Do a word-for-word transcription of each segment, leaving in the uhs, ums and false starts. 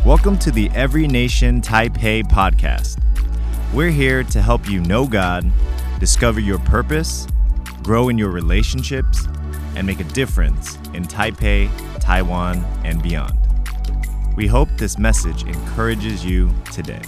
Welcome to the Every Nation Taipei podcast. We're here to help you know God, discover your purpose, grow in your relationships, and make a difference in Taipei, Taiwan, and beyond. We hope this message encourages you today.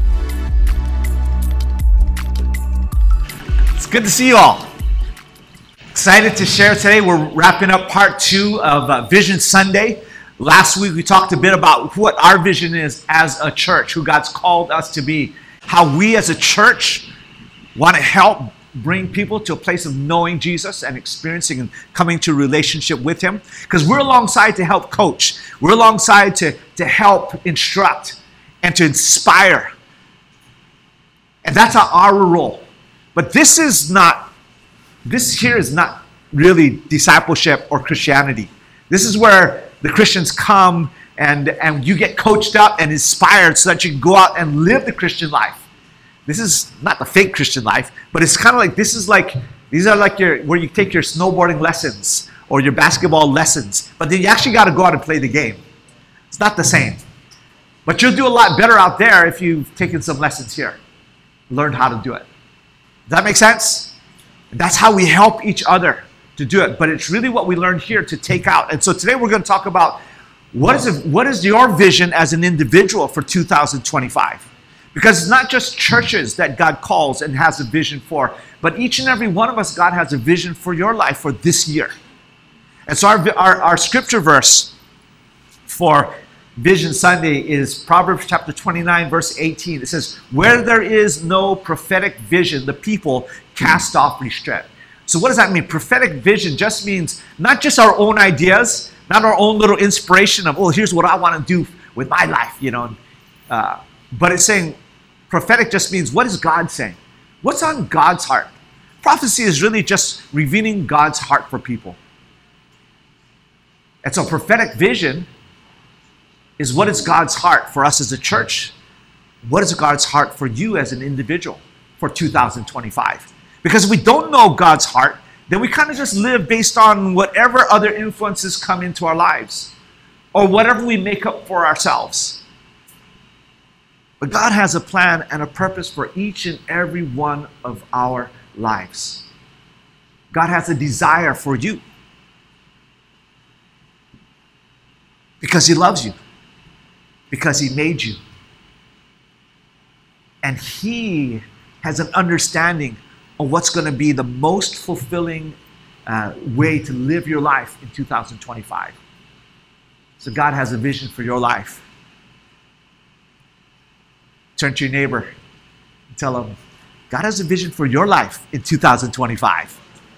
It's good to see you all. Excited to share today. We're wrapping up part two of uh, Vision Sunday. Last week we talked a bit about what our vision is as a church, who God's called us to be, how we as a church want to help bring people to a place of knowing Jesus and experiencing and coming to a relationship with Him. Because we're alongside to help coach. We're alongside to, to help instruct and to inspire. And that's our role. But this is not, this here is not really discipleship or Christianity. This is where the Christians come and, and you get coached up and inspired so that you can go out and live the Christian life. This is not the fake Christian life, but it's kind of like, this is like, these are like your, where you take your snowboarding lessons or your basketball lessons, but then you actually got to go out and play the game. It's not the same. But you'll do a lot better out there if you've taken some lessons here, learned how to do it. Does that make sense? And that's how we help each other to do it, but it's really what we learned here to take out. And so today we're going to talk about what is it, what is your vision as an individual for two thousand twenty-five? Because it's not just churches that God calls and has a vision for, but each and every one of us, God has a vision for your life for this year. And so our, our, our scripture verse for Vision Sunday is Proverbs chapter twenty-nine, verse eighteen. It says, "Where there is no prophetic vision, the people cast off restraint." So what does that mean? Prophetic vision just means not just our own ideas, not our own little inspiration of, oh, here's what I want to do with my life, you know. Uh, but it's saying, prophetic just means, what is God saying? What's on God's heart? Prophecy is really just revealing God's heart for people. And so prophetic vision is, what is God's heart for us as a church? What is God's heart for you as an individual for two thousand twenty-five? Because if we don't know God's heart, then we kind of just live based on whatever other influences come into our lives or whatever we make up for ourselves. But God has a plan and a purpose for each and every one of our lives. God has a desire for you because He loves you, because He made you. And He has an understanding of what's going to be the most fulfilling uh, way to live your life in two thousand twenty-five. So God has a vision for your life. Turn to your neighbor and tell them, God has a vision for your life in two thousand twenty-five.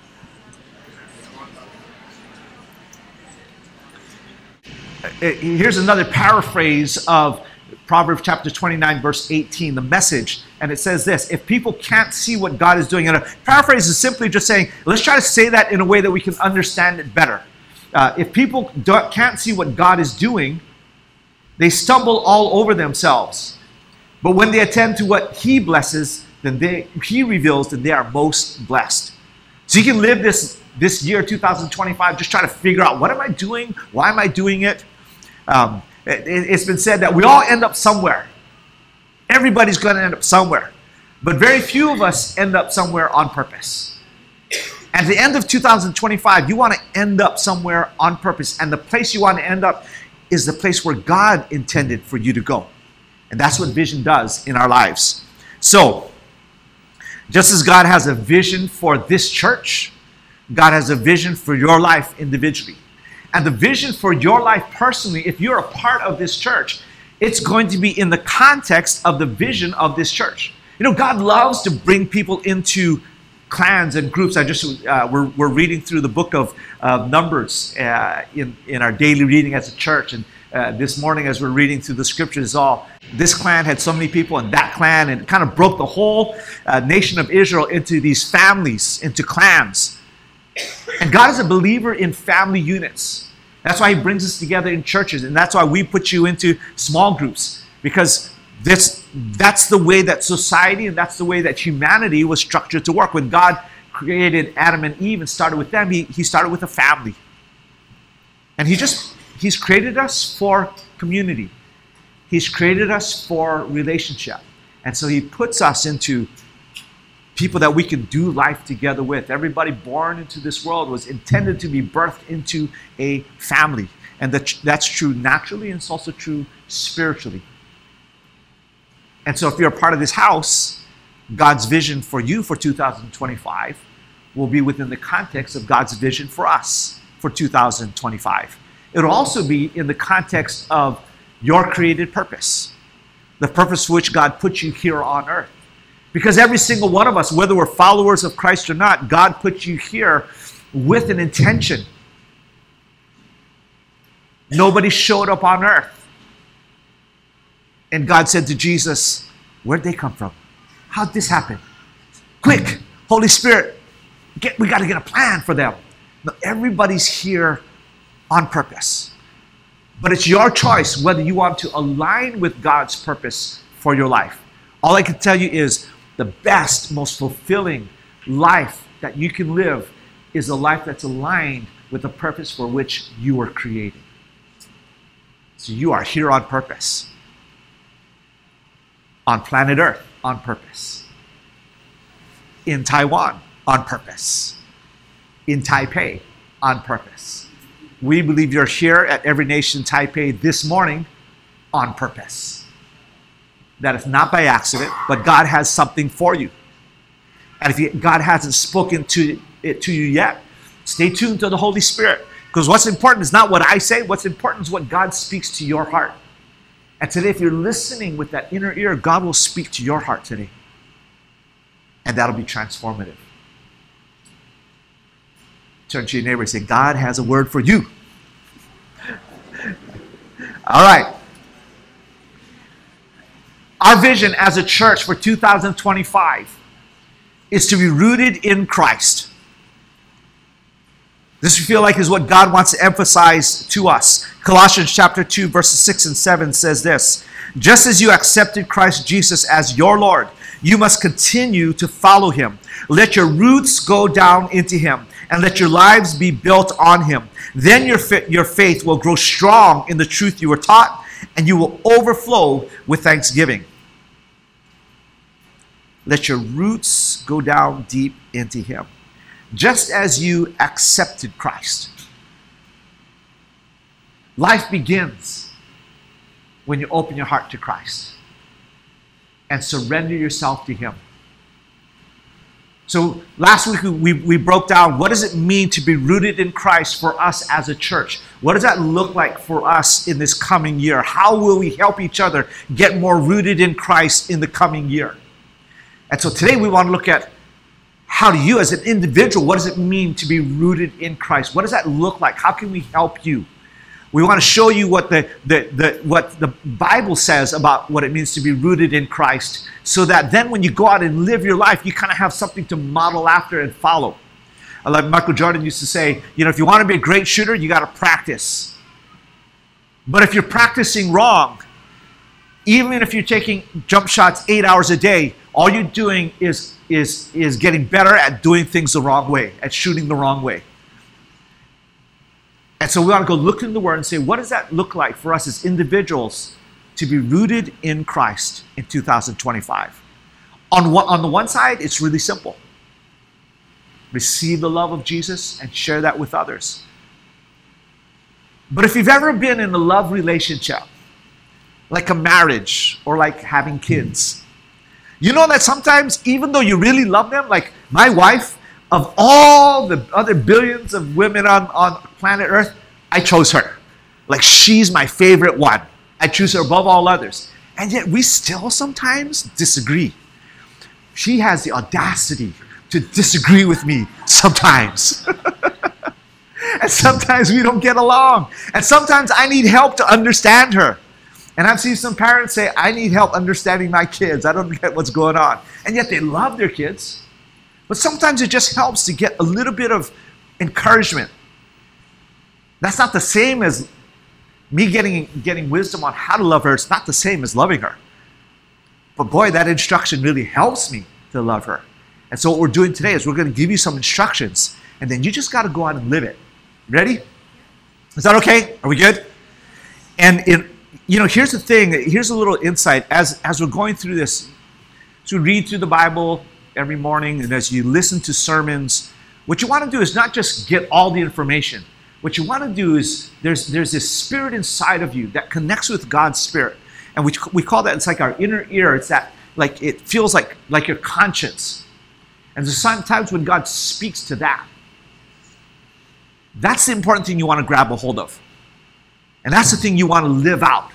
Here's another paraphrase of Proverbs chapter twenty-nine, verse eighteen, the Message. And it says this: if people can't see what God is doing, and a paraphrase is simply just saying, let's try to say that in a way that we can understand it better. Uh, if people don't, can't see what God is doing, they stumble all over themselves. But when they attend to what He blesses, then they, He reveals that they are most blessed. So you can live this, this year, two thousand twenty-five, just try to figure out, what am I doing? Why am I doing it? Um, it it's been said that we all end up somewhere. Everybody's going to end up somewhere. But very few of us end up somewhere on purpose. At the end of two thousand twenty-five, you want to end up somewhere on purpose. And the place you want to end up is the place where God intended for you to go. And that's what vision does in our lives. So, just as God has a vision for this church, God has a vision for your life individually. And the vision for your life personally, if you're a part of this church, it's going to be in the context of the vision of this church. You know, God loves to bring people into clans and groups. I just uh, we're we're reading through the book of uh, Numbers uh, in in our daily reading as a church, and uh, this morning as we're reading through the scriptures, all this clan had so many people, and that clan, and it kind of broke the whole uh, nation of Israel into these families, into clans. And God is a believer in family units. That's why He brings us together in churches, and that's why we put you into small groups, because this that's the way that society and that's the way that humanity was structured to work. When God created Adam and Eve and started with them, He, he started with a family. And he just, he's created us for community. He's created us for relationship. And so he puts us into people that we can do life together with. Everybody born into this world was intended to be birthed into a family. And that, that's true naturally, and it's also true spiritually. And so if you're a part of this house, God's vision for you for two thousand twenty-five will be within the context of God's vision for us for two thousand twenty-five. It'll also be in the context of your created purpose, the purpose for which God put you here on earth. Because every single one of us, whether we're followers of Christ or not, God put you here with an intention. Nobody showed up on earth. And God said to Jesus, where'd they come from? How'd this happen? Quick, Holy Spirit, get, we got to get a plan for them. No, everybody's here on purpose. But it's your choice whether you want to align with God's purpose for your life. All I can tell you is the best, most fulfilling life that you can live is a life that's aligned with the purpose for which you were created. So you are here on purpose. On planet Earth, on purpose. In Taiwan, on purpose. In Taipei, on purpose. We believe you're here at Every Nation Taipei this morning on purpose. That is not by accident, but God has something for you. And if you, God hasn't spoken to it to you yet, stay tuned to the Holy Spirit. Because what's important is not what I say, what's important is what God speaks to your heart. And today, if you're listening with that inner ear, God will speak to your heart today. And that'll be transformative. Turn to your neighbor and say, God has a word for you. All right. Our vision as a church for two thousand twenty-five is to be rooted in Christ. This we feel like is what God wants to emphasize to us. Colossians chapter two, verses six and seven says this: just as you accepted Christ Jesus as your Lord, you must continue to follow him. Let your roots go down into him, and let your lives be built on him. Then your, fa- your faith will grow strong in the truth you were taught, and you will overflow with thanksgiving. Let your roots go down deep into him. Just as you accepted Christ. Life begins when you open your heart to Christ and surrender yourself to him. So last week we, we broke down what does it mean to be rooted in Christ for us as a church? What does that look like for us in this coming year? How will we help each other get more rooted in Christ in the coming year? And so today we want to look at how do you as an individual, what does it mean to be rooted in Christ? What does that look like? How can we help you? We want to show you what the, the, the, what the Bible says about what it means to be rooted in Christ, so that then when you go out and live your life, you kind of have something to model after and follow. Like Michael Jordan used to say, you know, if you want to be a great shooter, you got to practice. But if you're practicing wrong, even if you're taking jump shots eight hours a day, all you're doing is, is, is getting better at doing things the wrong way, at shooting the wrong way. And so we want to go look in the Word and say, what does that look like for us as individuals to be rooted in Christ in two thousand twenty-five? On, one, on the one side, it's really simple. Receive the love of Jesus and share that with others. But if you've ever been in a love relationship, like a marriage or like having kids, you know that sometimes, even though you really love them, like my wife, of all the other billions of women on, on planet Earth, I chose her. Like, she's my favorite one. I choose her above all others. And yet we still sometimes disagree. She has the audacity to disagree with me sometimes. And sometimes we don't get along. And sometimes I need help to understand her. And I've seen some parents say, I need help understanding my kids. I don't get what's going on. And yet they love their kids. But sometimes it just helps to get a little bit of encouragement. That's not the same as me getting, getting wisdom on how to love her. It's not the same as loving her. But boy, that instruction really helps me to love her. And so what we're doing today is we're going to give you some instructions, and then you just got to go out and live it. Ready? Is that okay? Are we good? And in you know, here's the thing. Here's a little insight. As, as we're going through this, as we read through the Bible every morning and as you listen to sermons, what you want to do is not just get all the information. What you want to do is there's there's this spirit inside of you that connects with God's spirit. And we, we call that, it's like our inner ear. It's that, like, it feels like, like your conscience. And there's sometimes when God speaks to that, that's the important thing you want to grab a hold of. And that's the thing you want to live out.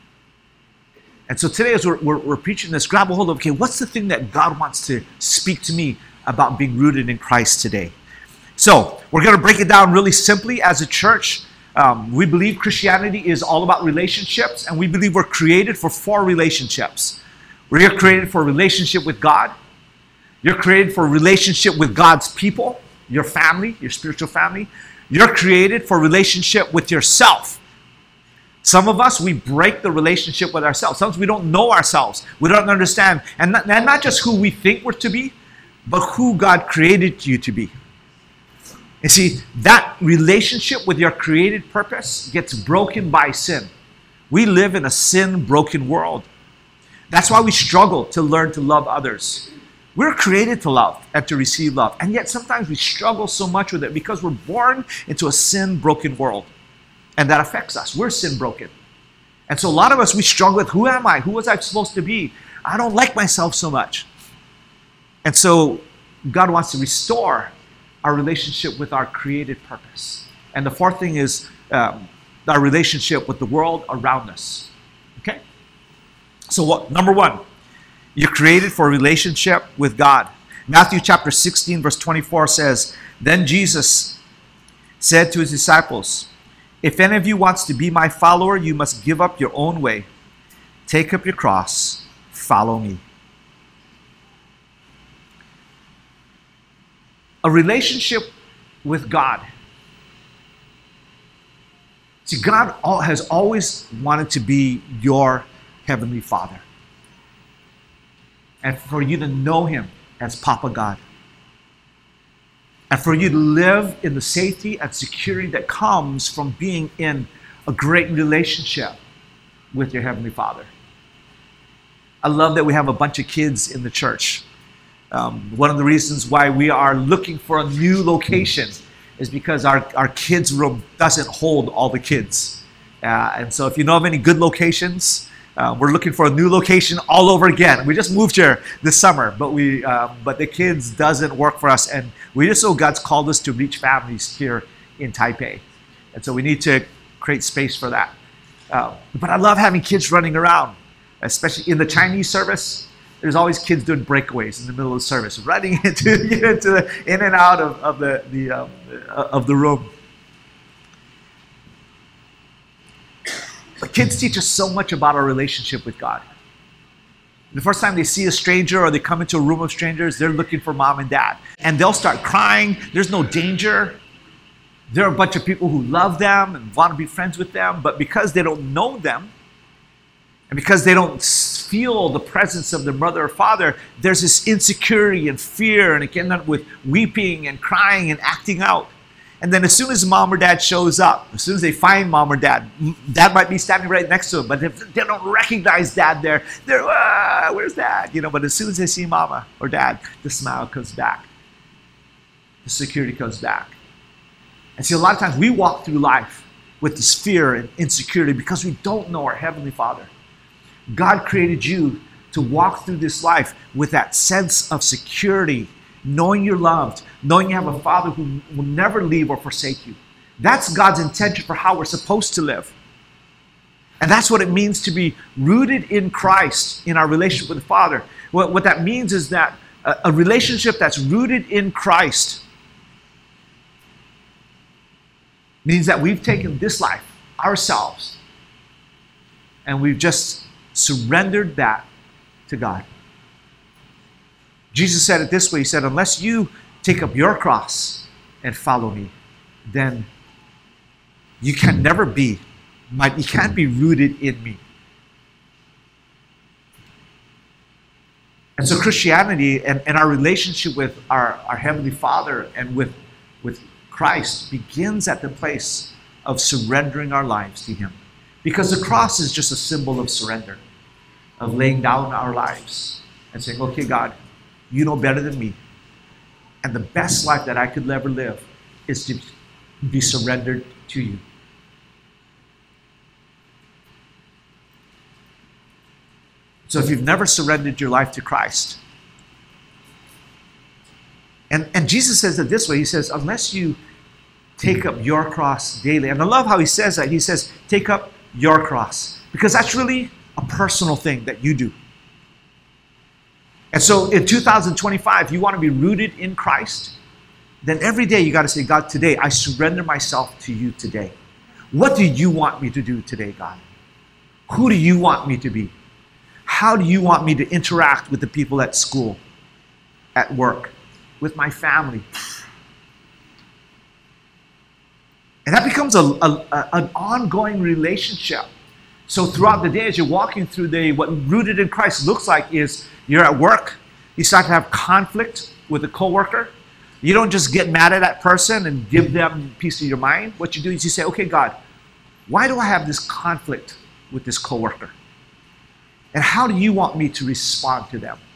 And so today as we're, we're, we're preaching this, grab a hold of, okay, what's the thing that God wants to speak to me about being rooted in Christ today? So we're going to break it down really simply. As a church, um, we believe Christianity is all about relationships, and we believe we're created for four relationships. We're created for a relationship with God. You're created for a relationship with God's people, your family, your spiritual family. You're created for a relationship with yourself. Some of us, we break the relationship with ourselves. Sometimes we don't know ourselves. We don't understand. And not, and not just who we think we're to be, but who God created you to be. You see, that relationship with your created purpose gets broken by sin. We live in a sin-broken world. That's why we struggle to learn to love others. We're created to love and to receive love. And yet sometimes we struggle so much with it because we're born into a sin-broken world. And that affects us. We're sin-broken. And so a lot of us, we struggle with, who am I? Who was I supposed to be? I don't like myself so much. And so God wants to restore our relationship with our created purpose. And the fourth thing is um, our relationship with the world around us. Okay? So what? Number one, you're created for a relationship with God. Matthew chapter sixteen, verse twenty-four says, "Then Jesus said to his disciples, 'If any of you wants to be my follower, you must give up your own way. Take up your cross, follow me.'" A relationship with God. See, God has always wanted to be your Heavenly Father. And for you to know Him as Papa God. And for you to live in the safety and security that comes from being in a great relationship with your Heavenly Father. I love that we have a bunch of kids in the church. Um, one of the reasons why we are looking for a new location is because our, our kids' room doesn't hold all the kids. Uh, and so if you know of any good locations, uh, we're looking for a new location all over again. We just moved here this summer, but we uh, but the kids doesn't work for us. And we just know God's called us to reach families here in Taipei. And so we need to create space for that. Uh, but I love having kids running around, especially in the Chinese service. There's always kids doing breakaways in the middle of the service, running into, you know, into the, in and out of, of the, the um, of the room. But kids teach us so much about our relationship with God. The first time they see a stranger or they come into a room of strangers, they're looking for mom and dad. And they'll start crying. There's no danger. There are a bunch of people who love them and want to be friends with them, but because they don't know them, and because they don't feel the presence of their mother or father, there's this insecurity and fear, and it can end up with weeping and crying and acting out. And then as soon as mom or dad shows up, as soon as they find mom or dad, dad might be standing right next to them, but if they don't recognize dad there, they're, ah, where's dad? You know, but as soon as they see mama or dad, the smile comes back. The security comes back. And see, a lot of times we walk through life with this fear and insecurity because we don't know our Heavenly Father. God created you to walk through this life with that sense of security, knowing you're loved, knowing you have a Father who will never leave or forsake you. That's God's intention for how we're supposed to live. And that's what it means to be rooted in Christ in our relationship with the Father. What, what that means is that a, a relationship that's rooted in Christ means that we've taken this life, ourselves, and we've just surrendered that to God. Jesus said it this way. He said, unless you take up your cross and follow me, then you can never be, you can't be rooted in me. And so Christianity and, and our relationship with our, our Heavenly Father and with, with Christ begins at the place of surrendering our lives to Him. Because the cross is just a symbol of surrender, of laying down our lives and saying, okay, God, you know better than me. And the best life that I could ever live is to be surrendered to you. So if you've never surrendered your life to Christ, and, and Jesus says it this way, he says, unless you take up your cross daily. And I love how he says that. He says, take up your cross. Because that's really a personal thing that you do. And so in two thousand twenty-five, you want to be rooted in Christ, then every day you got to say, God, today I surrender myself to you today. What do you want me to do today, God? Who do you want me to be? How do you want me to interact with the people at school, at work, with my family? And that becomes a, a, a, an ongoing relationship. So throughout the day, as you're walking through the day, what rooted in Christ looks like is you're at work, you start to have conflict with a coworker. You don't just get mad at that person and give them a piece of your mind. What you do is you say, okay, God, why do I have this conflict with this coworker? And how do you want me to respond to them?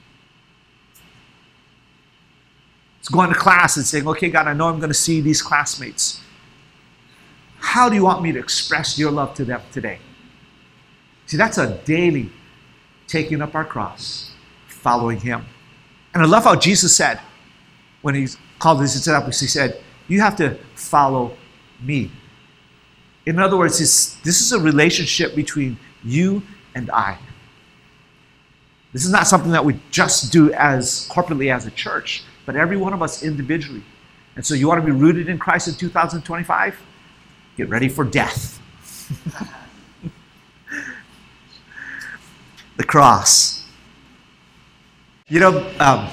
It's going to class and saying, okay, God, I know I'm going to see these classmates. How do you want me to express your love to them today? See, that's a daily taking up our cross, following him. And I love how Jesus said, when he called his disciples, he said, you have to follow me. In other words, this is a relationship between you and I. This is not something that we just do as corporately as a church, but every one of us individually. And so you want to be rooted in Christ in two thousand twenty-five? Get ready for death. The cross. You know, um,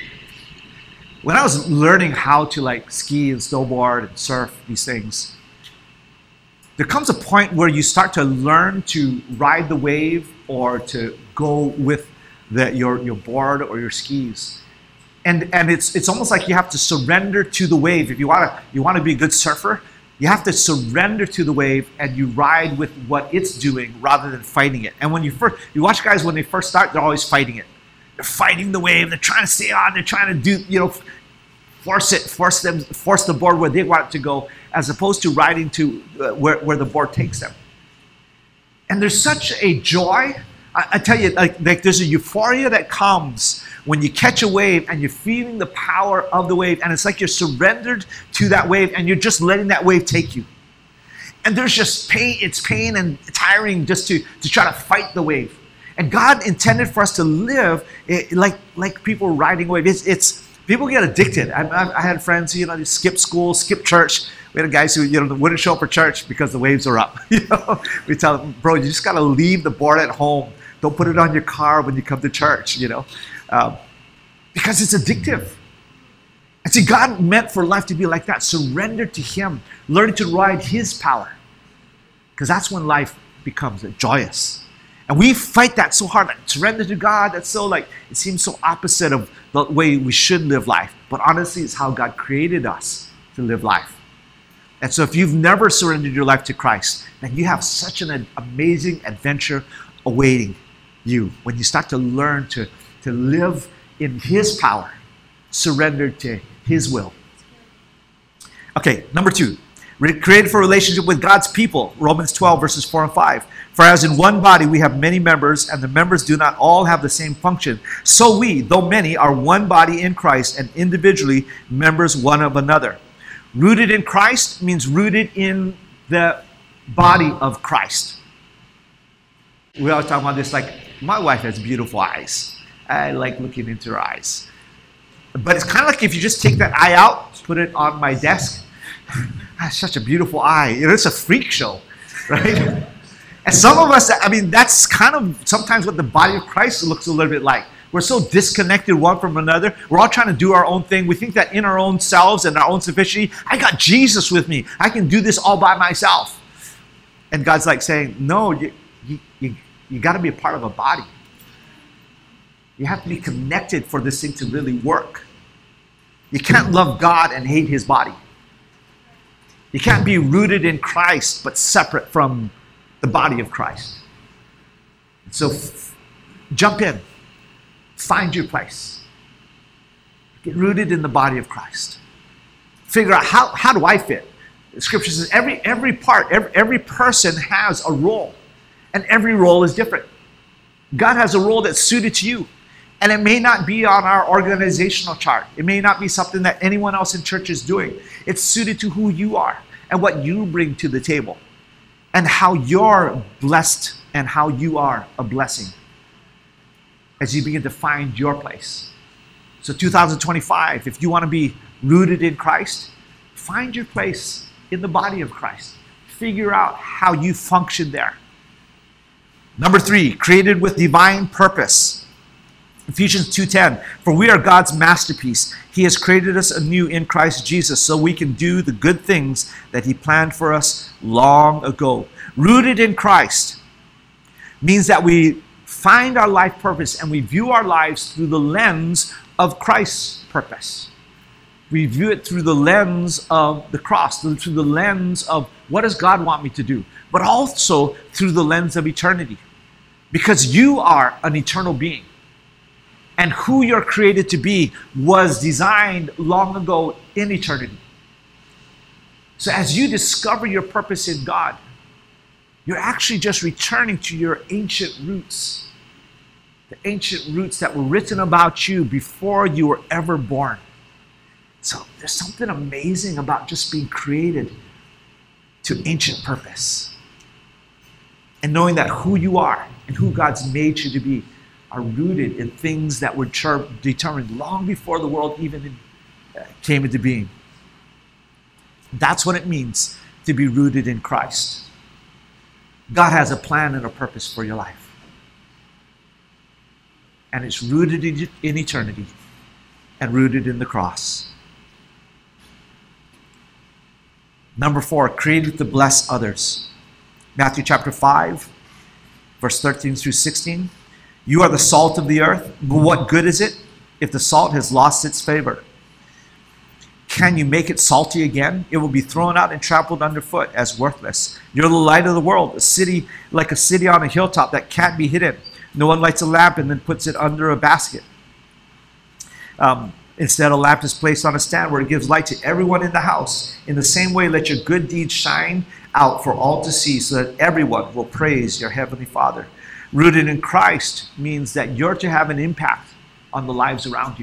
when I was learning how to like ski and snowboard and surf these things, there comes a point where you start to learn to ride the wave or to go with the, your, your board or your skis. And, and it's, it's almost like you have to surrender to the wave. If you want to you want to be a good surfer, you have to surrender to the wave and you ride with what it's doing rather than fighting it. And when you first, you watch guys when they first start, they're always fighting it. They're fighting the wave. They're trying to stay on. They're trying to do, you know, force it, force them, force the board where they want it to go, as opposed to riding to uh, where, where the board takes them. And there's such a joy. I, I tell you, like, like there's a euphoria that comes when you catch a wave and you're feeling the power of the wave, and it's like you're surrendered to that wave and you're just letting that wave take you. And there's just pain, it's pain and tiring just to, to try to fight the wave. And God intended for us to live it, like, like people riding a wave. It's, it's people get addicted. I, I, I had friends who, you know, they skip school, skip church. We had guys who, you know, wouldn't show up for church because the waves are up. You know, we tell them, bro, you just got to leave the board at home. Don't put it on your car when you come to church, you know. Um, because it's addictive. And see, God meant for life to be like that. Surrender to him. Learn to ride his power. Because that's when life becomes joyous. And we fight that so hard. Like, surrender to God. That's so like, it seems so opposite of the way we should live life. But honestly, it's how God created us to live life. And so if you've never surrendered your life to Christ, then you have such an amazing adventure awaiting you when you start to learn to, to live in his power, surrendered to his will. Okay, number two, we're created for a relationship with God's people. Romans twelve, verses four and five. For as in one body we have many members, and the members do not all have the same function, so we, though many, are one body in Christ, and individually members one of another. Rooted in Christ means rooted in the body of Christ. We always talk about this, like, my wife has beautiful eyes. I like looking into her eyes. But it's kind of like if you just take that eye out, put it on my desk. That's such a beautiful eye. It's a freak show, right? And some of us, I mean, that's kind of sometimes what the body of Christ looks a little bit like. We're so disconnected one from another. We're all trying to do our own thing. We think that in our own selves and our own sufficiency, I got Jesus with me. I can do this all by myself. And God's like saying, no, you, you, you, you got to be a part of a body. You have to be connected for this thing to really work. You can't love God and hate his body. You can't be rooted in Christ but separate from the body of Christ. So f- jump in. Find your place. Get rooted in the body of Christ. Figure out, how, how do I fit? The scripture says every, every part, every, every person has a role. And every role is different. God has a role that's suited to you. And it may not be on our organizational chart. It may not be something that anyone else in church is doing. It's suited to who you are and what you bring to the table. And how you're blessed and how you are a blessing as you begin to find your place. So two thousand twenty-five, if you want to be rooted in Christ, find your place in the body of Christ. Figure out how you function there. Number three, created with divine purpose. Ephesians two ten, for we are God's masterpiece. He has created us anew in Christ Jesus so we can do the good things that he planned for us long ago. Rooted in Christ means that we find our life purpose and we view our lives through the lens of Christ's purpose. We view it through the lens of the cross, through the lens of what does God want me to do, but also through the lens of eternity. Because you are an eternal being. And who you're created to be was designed long ago in eternity. So as you discover your purpose in God, you're actually just returning to your ancient roots. The ancient roots that were written about you before you were ever born. So there's something amazing about just being created to ancient purpose. And knowing that who you are and who God's made you to be are rooted in things that were determined long before the world even came into being. That's what it means to be rooted in Christ. God has a plan and a purpose for your life. And it's rooted in eternity and rooted in the cross. Number four, created to bless others. Matthew chapter five, verse thirteen through sixteen. You are the salt of the earth, but what good is it if the salt has lost its flavor? Can you make it salty again? It will be thrown out and trampled underfoot as worthless. You're the light of the world, a city like a city on a hilltop that can't be hidden. No one lights a lamp and then puts it under a basket. Um, instead, a lamp is placed on a stand where it gives light to everyone in the house. In the same way, let your good deeds shine out for all to see so that everyone will praise your heavenly Father. Rooted in Christ means that you're to have an impact on the lives around you.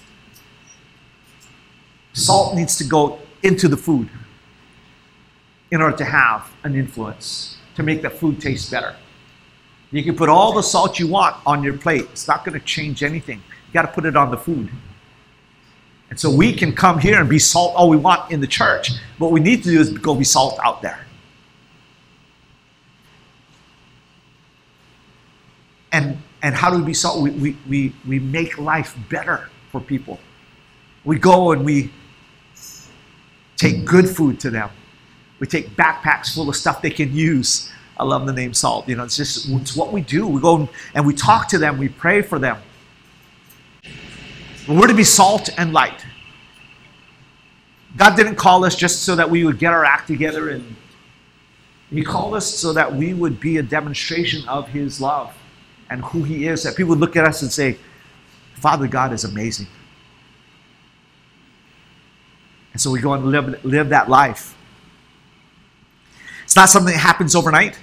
Salt needs to go into the food in order to have an influence, to make the food taste better. You can put all the salt you want on your plate. It's not going to change anything. You got to put it on the food. And so we can come here and be salt all we want in the church. What we need to do is go be salt out there. And and how do we be salt? We, we, we, we make life better for people. We go and we take good food to them. We take backpacks full of stuff they can use. I love the name salt. You know, it's just it's what we do. We go and we talk to them. We pray for them. We're to be salt and light. God didn't call us just so that we would get our act together. And he called us so that we would be a demonstration of his love and who he is. That people would look at us and say, Father God is amazing. And so we go and live, live that life. It's not something that happens overnight.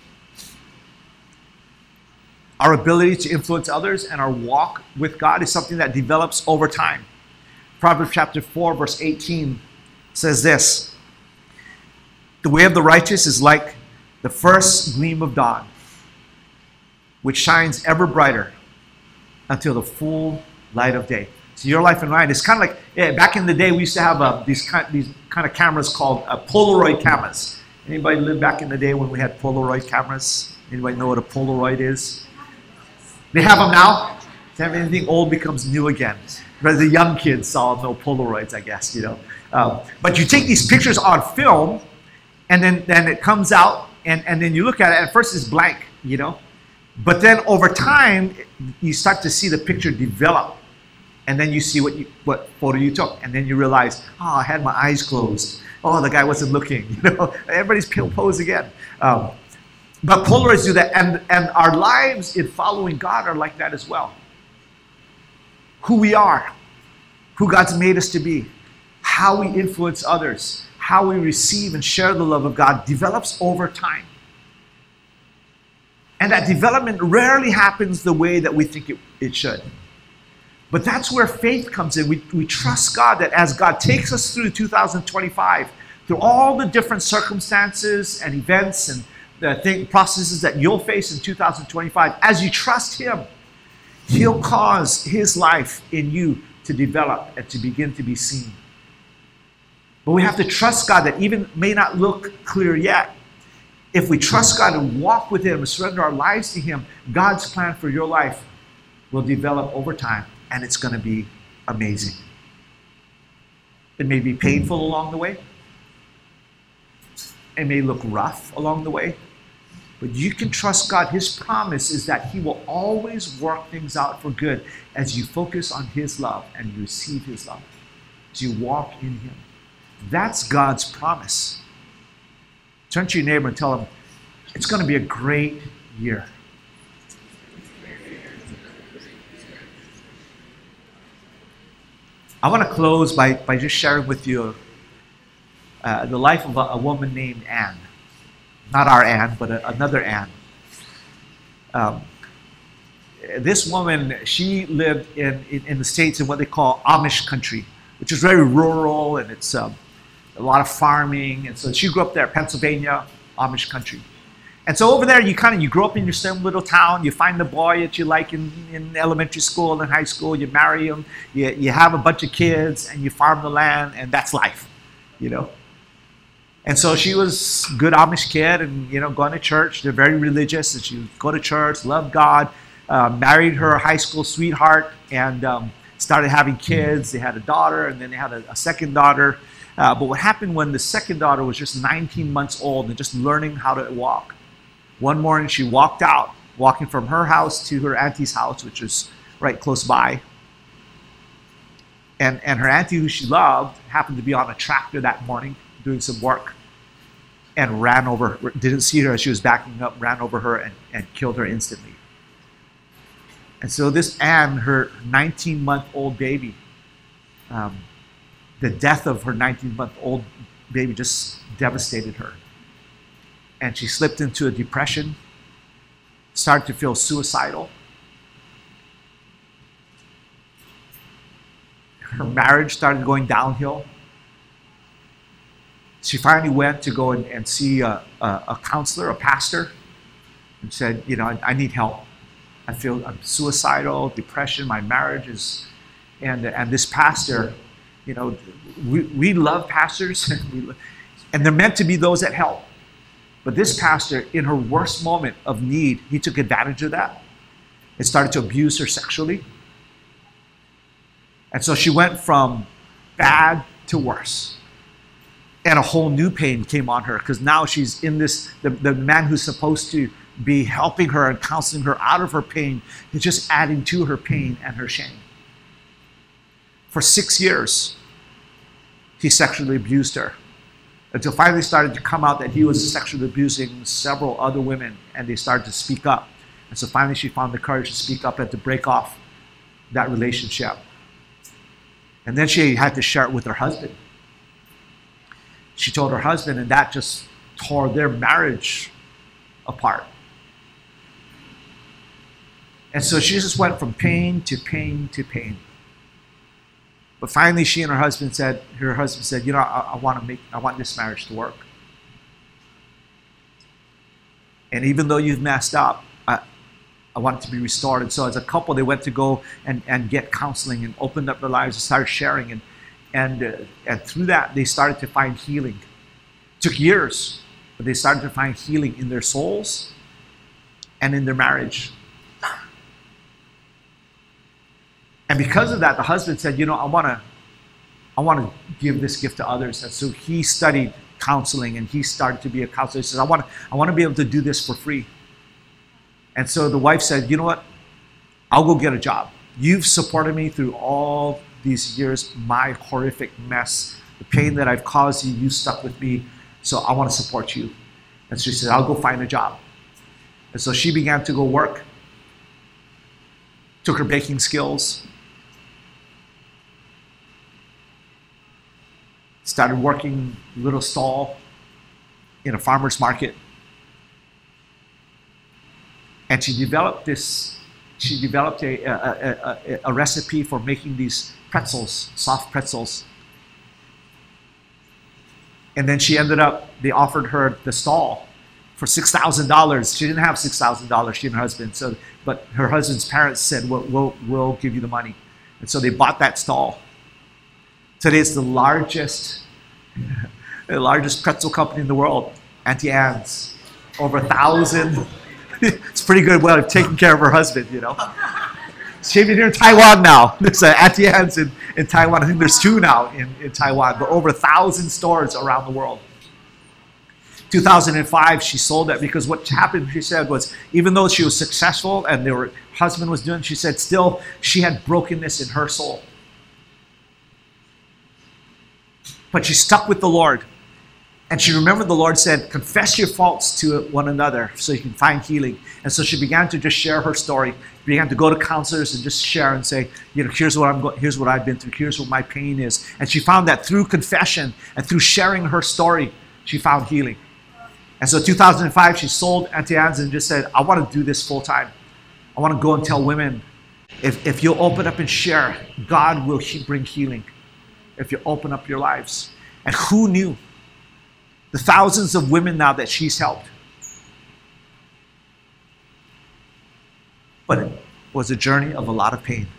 Our ability to influence others and our walk with God is something that develops over time. Proverbs chapter four, verse eighteen says this: the way of the righteous is like the first gleam of dawn, which shines ever brighter until the full light of day. So your life and mine is kind of like, yeah, back in the day, we used to have uh, these, kind, these kind of cameras called uh, Polaroid cameras. Anybody live back in the day when we had Polaroid cameras? Anybody know what a Polaroid is? They have them now. Anything old becomes new again. But the young kids all know Polaroids, I guess, you know. Um, but you take these pictures on film, and then, then it comes out, and, and then you look at it, at first it's blank, you know. But then over time, you start to see the picture develop. And then you see what you, what photo you took. And then you realize, oh, I had my eyes closed. Oh, the guy wasn't looking. You know, everybody's pose again. Um, But Polaroids do that, and, and our lives in following God are like that as well. Who we are, who God's made us to be, how we influence others, how we receive and share the love of God develops over time. And that development rarely happens the way that we think it, it should. But that's where faith comes in. We, we trust God that as God takes us through two thousand twenty-five, through all the different circumstances and events and the thing, processes that you'll face in two thousand twenty-five, as you trust Him, He'll cause His life in you to develop and to begin to be seen. But we have to trust God that even may not look clear yet. If we trust God and walk with Him and surrender our lives to Him, God's plan for your life will develop over time, and it's going to be amazing. It may be painful along the way. It may look rough along the way. But you can trust God. His promise is that He will always work things out for good as you focus on His love and you receive His love, as you walk in Him. That's God's promise. Turn to your neighbor and tell him, it's going to be a great year. I want to close by, by just sharing with you uh, the life of a, a woman named Anne. Not our Anne, but a, another Anne. Um, this woman, she lived in, in, in the States in what they call Amish country, which is very rural, and it's um, a lot of farming. And so she grew up there, Pennsylvania, Amish country. And so over there, you kind of, you grow up in your same little town, you find the boy that you like in, in elementary school and high school, you marry him, you, you have a bunch of kids, and you farm the land, and that's life, you know. And so she was a good Amish kid and, you know, going to church. They're very religious, and she would go to church, love God, uh, married her high school sweetheart, and um, started having kids. They had a daughter, and then they had a, a second daughter. Uh, but what happened when the second daughter was just nineteen months old and just learning how to walk? One morning she walked out, walking from her house to her auntie's house, which was right close by. And, and her auntie, who she loved, happened to be on a tractor that morning doing some work, and ran over, didn't see her as she was backing up, ran over her and, and killed her instantly. And so this Anne, her nineteen-month-old baby, um, the death of her nineteen-month-old baby just devastated her. And she slipped into a depression, started to feel suicidal. Her marriage started going downhill. She finally went to go and, and see a, a, a counselor, a pastor, and said, you know, I, I need help. I feel I'm suicidal, depression, my marriage is, and and this pastor, you know, we, we love pastors, and, we, and they're meant to be those that help. But this pastor, in her worst moment of need, he took advantage of that and started to abuse her sexually. And so she went from bad to worse. And a whole new pain came on her, because now she's in this, the, the man who's supposed to be helping her and counseling her out of her pain is just adding to her pain and her shame. For six years, he sexually abused her, until finally started to come out that he was sexually abusing several other women, and they started to speak up. And so finally she found the courage to speak up and to break off that relationship. And then she had to share it with her husband. She told her husband, and that just tore their marriage apart. And so she just went from pain to pain to pain. But finally, she and her husband said, her husband said, you know, I, I want to make, I want this marriage to work. And even though you've messed up, I, I want it to be restored. And so as a couple, they went to go and, and get counseling and opened up their lives and started sharing. And and uh, and through that, they started to find healing. It took years, but they started to find healing in their souls and in their marriage. And because of that, the husband said, you know, I want to I want to give this gift to others. And so he studied counseling, and he started to be a counselor. He says, I want to, I want to be able to do this for free. And so the wife said, you know what? I'll go get a job. You've supported me through all these years, my horrific mess, the pain that I've caused you, you stuck with me, so I want to support you. And so she said, I'll go find a job. And so she began to go work, took her baking skills, started working a little stall in a farmer's market. And she developed this, she developed a, a, a, a, a recipe for making these pretzels, soft pretzels. And then she ended up, they offered her the stall for six thousand dollars. She didn't have six thousand dollars, she and her husband. So, but her husband's parents said, we'll, we'll, we'll give you the money. And so they bought that stall. Today it's the largest, the largest pretzel company in the world, Auntie Anne's. Over a thousand. It's pretty good way of taking care of her husband, you know. She's even here in Taiwan now. There's an Auntie Anne's in, in Taiwan. I think there's two now in, in Taiwan, but over a thousand stores around the world. two thousand five, she sold that because what happened, she said, was even though she was successful and her husband was doing, she said still she had brokenness in her soul. But she stuck with the Lord. And she remembered the Lord said, confess your faults to one another so you can find healing. And so she began to just share her story, began to go to counselors and just share and say, you know, here's what I'm going, here's what I've been through, here's what my pain is. And she found that through confession and through sharing her story, she found healing. And so in two thousand five, she sold Auntie Anne's and just said, I want to do this full time. I want to go and tell women, if, if you'll open up and share, God will he- bring healing. If you open up your lives. And who knew? The thousands of women now that she's helped. But it was a journey of a lot of pain.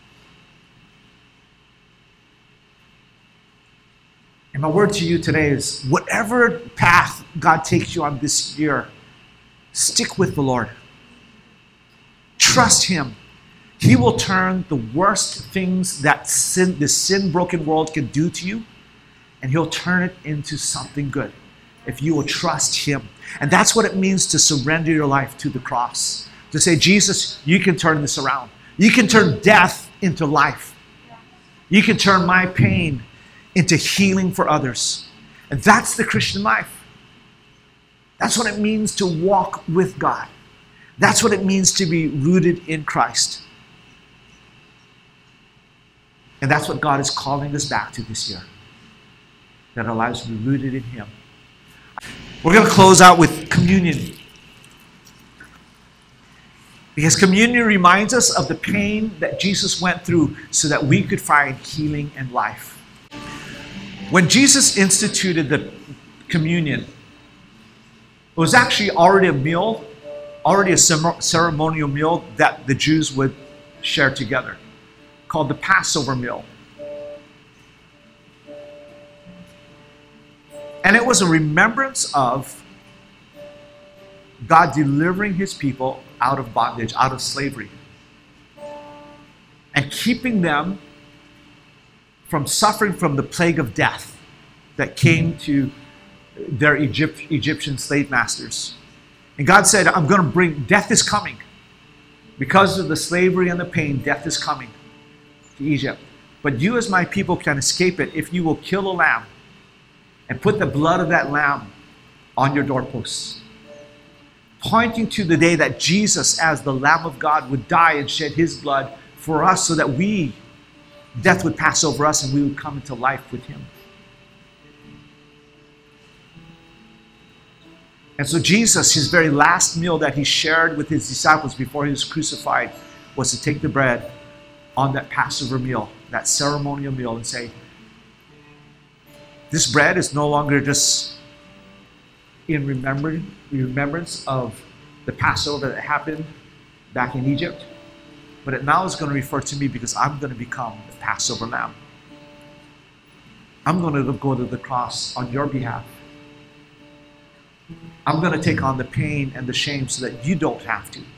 And my word to you today is, whatever path God takes you on this year, stick with the Lord. Trust Him. He will turn the worst things that sin, the sin-broken world can do to you, and He'll turn it into something good if you will trust Him. And that's what it means to surrender your life to the cross. To say, Jesus, you can turn this around. You can turn death into life. You can turn my pain into healing for others. And that's the Christian life. That's what it means to walk with God. That's what it means to be rooted in Christ. And that's what God is calling us back to this year. That our lives will be rooted in Him. We're going to close out with communion. Because communion reminds us of the pain that Jesus went through so that we could find healing and life. When Jesus instituted the communion, it was actually already a meal, already a ceremonial meal that the Jews would share together, called the Passover meal. And it was a remembrance of God delivering His people out of bondage, out of slavery, and keeping them from suffering from the plague of death that came to their Egypt, Egyptian slave masters. And God said, I'm going to bring, death is coming. Because of the slavery and the pain, death is coming to Egypt. But you as my people can escape it if you will kill a lamb and put the blood of that lamb on your doorposts, pointing to the day that Jesus, as the Lamb of God, would die and shed His blood for us so that we, death would pass over us and we would come into life with Him. And so Jesus, His very last meal that He shared with His disciples before He was crucified, was to take the bread on that Passover meal, that ceremonial meal, and say, this bread is no longer just in remembrance of the Passover that happened back in Egypt, but it now is going to refer to me because I'm going to become the Passover lamb. I'm going to go to the cross on your behalf. I'm going to take on the pain and the shame so that you don't have to.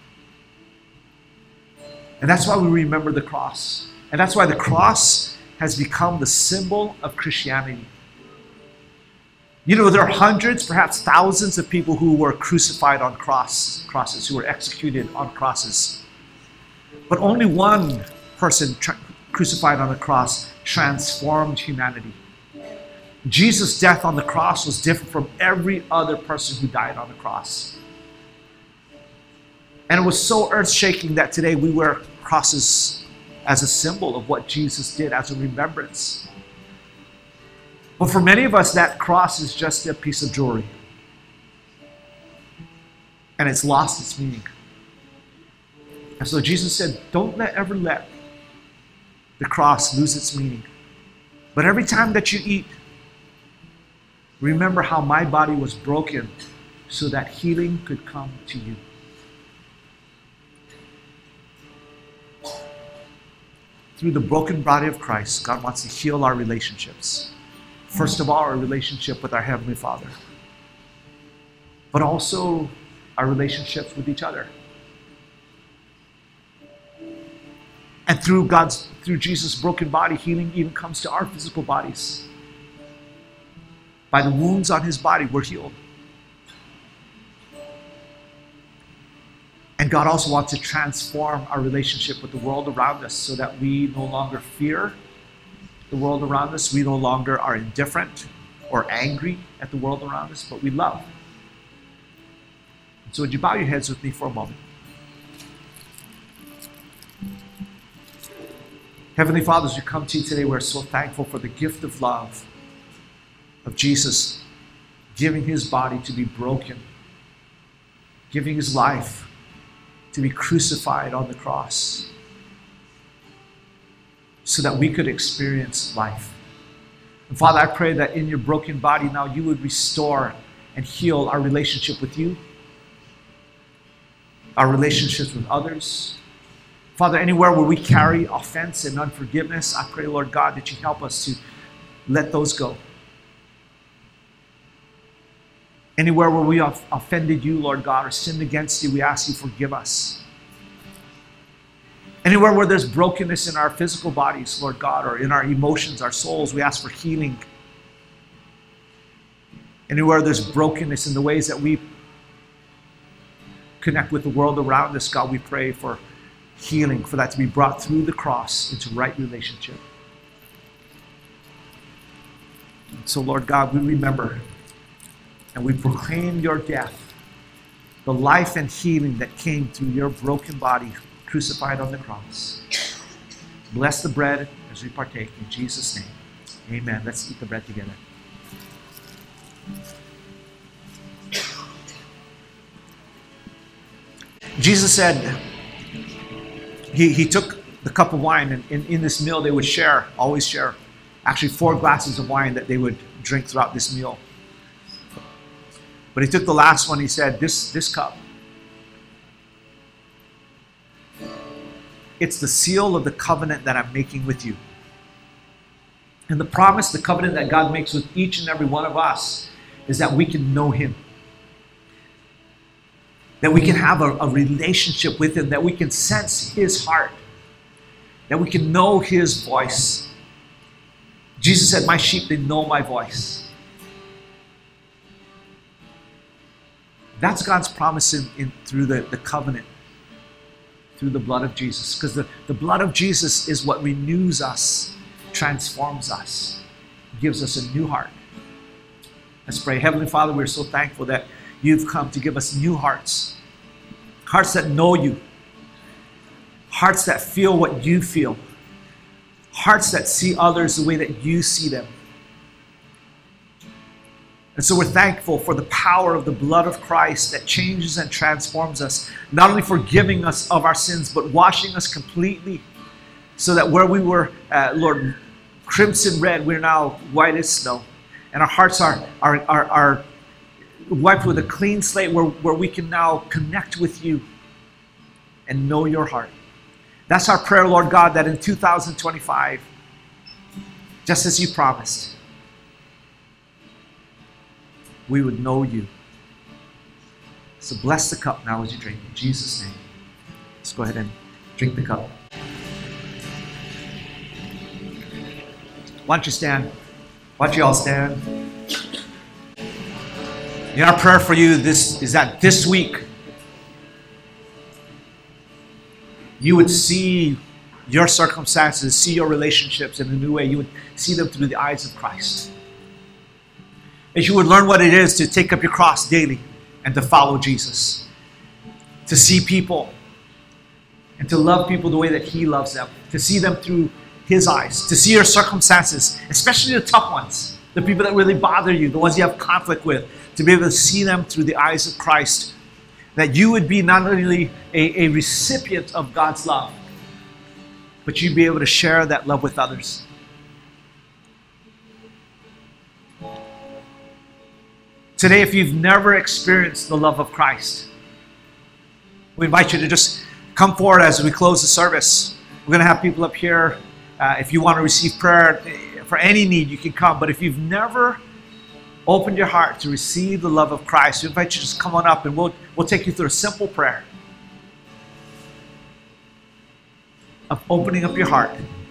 And that's why we remember the cross. And that's why the cross has become the symbol of Christianity. You know, there are hundreds, perhaps thousands of people who were crucified on cross, crosses, who were executed on crosses. But only one person tra- crucified on a cross transformed humanity. Jesus' death on the cross was different from every other person who died on the cross. And it was so earth-shaking that today we wear crosses as a symbol of what Jesus did, as a remembrance. But for many of us, that cross is just a piece of jewelry. And it's lost its meaning. And so Jesus said, don't let ever let the cross lose its meaning. But every time that you eat, remember how my body was broken so that healing could come to you. Through the broken body of Christ, God wants to heal our relationships. First of all, our relationship with our Heavenly Father, but also our relationships with each other. And through God's, through Jesus' broken body, healing even comes to our physical bodies. By the wounds on his body, we're healed. And God also wants to transform our relationship with the world around us so that we no longer fear the world around us. We no longer are indifferent or angry at the world around us, but we love. So would you bow your heads with me for a moment? Heavenly Father, as we come to you today, we're so thankful for the gift of love of Jesus giving his body to be broken, giving his life to be crucified on the cross so that we could experience life. And Father, I pray that in your broken body now you would restore and heal our relationship with you, our relationships with others. Father, anywhere where we carry offense and unforgiveness, I pray, Lord God, that you help us to let those go. Anywhere where we have offended you, Lord God, or sinned against you, we ask you forgive us. Anywhere where there's brokenness in our physical bodies, Lord God, or in our emotions, our souls, we ask for healing. Anywhere there's brokenness in the ways that we connect with the world around us, God, we pray for healing, for that to be brought through the cross into right relationship. And so, Lord God, we remember and we proclaim your death, the life and healing that came through your broken body crucified on the cross. Bless the bread as we partake in Jesus' name. Amen. Let's eat the bread together. Jesus said, he, he took the cup of wine, and in, in this meal they would share, always share, actually four glasses of wine that they would drink throughout this meal. But he took the last one, he said, this, this cup, it's the seal of the covenant that I'm making with you. And the promise, the covenant that God makes with each and every one of us is that we can know him. That we can have a, a relationship with him, that we can sense his heart, that we can know his voice. Jesus said, my sheep, they know my voice. That's God's promise in, in through the, the covenant, through the blood of Jesus. Because the, the blood of Jesus is what renews us, transforms us, gives us a new heart. Let's pray. Heavenly Father, we're so thankful that you've come to give us new hearts. Hearts that know you. Hearts that feel what you feel. Hearts that see others the way that you see them. And so we're thankful for the power of the blood of Christ that changes and transforms us, not only forgiving us of our sins, but washing us completely so that where we were, uh, Lord, crimson red, we're now white as snow. And our hearts are, are, are, are wiped with a clean slate where, where we can now connect with you and know your heart. That's our prayer, Lord God, that in two thousand twenty-five, just as you promised, we would know you. So bless the cup now as you drink. In Jesus' name. Let's go ahead and drink the cup. Why don't you stand? Why don't you all stand? And our prayer for you this is that this week you would see your circumstances, see your relationships in a new way. You would see them through the eyes of Christ. That you would learn what it is to take up your cross daily and to follow Jesus. to see people and to love people the way that He loves them, to see them through His eyes, to see your circumstances, especially the tough ones, the people that really bother you, the ones you have conflict with, to be able to see them through the eyes of Christ, that you would be not only a, a recipient of God's love, but you'd be able to share that love with others. Today, if you've never experienced the love of Christ, we invite you to just come forward as we close the service. We're going to have people up here. Uh, if you want to receive prayer for any need, you can come. But if you've never opened your heart to receive the love of Christ, we invite you to just come on up and we'll, we'll take you through a simple prayer of opening up your heart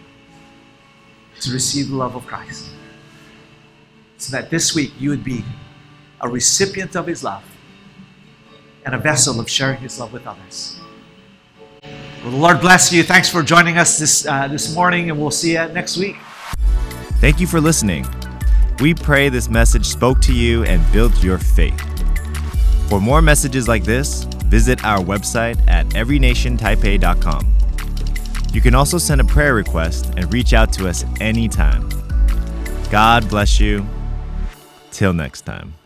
to receive the love of Christ, so that this week you would be a recipient of His love and a vessel of sharing His love with others. Well, the Lord bless you. Thanks for joining us this uh, this morning, and we'll see you next week. Thank you for listening. We pray this message spoke to you and built your faith. For more messages like this, visit our website at every nation taipei dot com. You can also send a prayer request and reach out to us anytime. God bless you. Till next time.